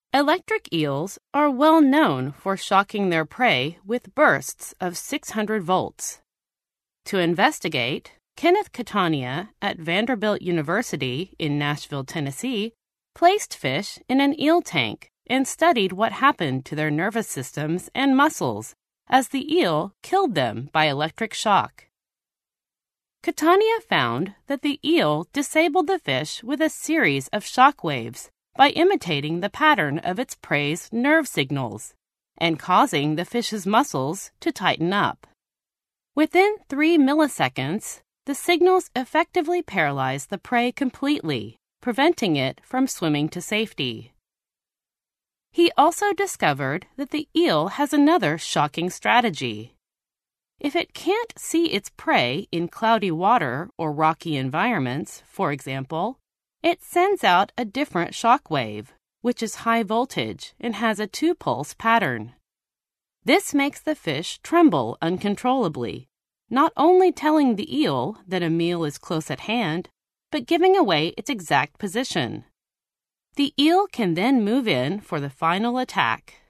Electric eels are well known for shocking their prey with bursts of 600 volts. To investigate, Kenneth Catania at Vanderbilt University in Nashville, Tennessee, placed fish in an eel tank and studied what happened to their nervous systems and muscles as the eel killed them by electric shock. Catania found that the eel disabled the fish with a series of shock waves by imitating the pattern of its prey's nerve signals and causing the fish's muscles to tighten up. Within 3 milliseconds, the signals effectively paralyzed the prey completely, preventing it from swimming to safety. He also discovered that the eel has another shocking strategy. If it can't see its prey in cloudy water or rocky environments, for example, it sends out a different shock wave, which is high voltage and has a 2-pulse pattern. This makes the fish tremble uncontrollably, not only telling the eel that a meal is close at hand, but giving away its exact position. The eel can then move in for the final attack.